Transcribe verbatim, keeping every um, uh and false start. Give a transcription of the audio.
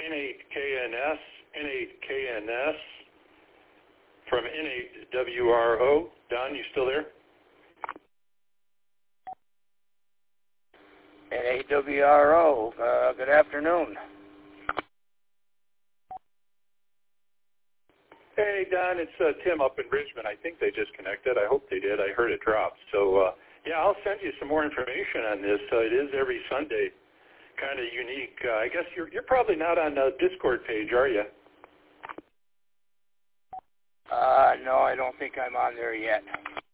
N eight K N S, N eight K N S from N eight W R O. Don, you still there? N eight W R O, uh, good afternoon. Hey, Don, it's uh, Tim up in Richmond. I think they just connected. I hope they did. I heard it drop. So, uh, yeah, I'll send you some more information on this. Uh, it is every Sunday, kind of unique. Uh, I guess you're you're probably not on the Discord page, are you? Uh, no, I don't think I'm on there yet.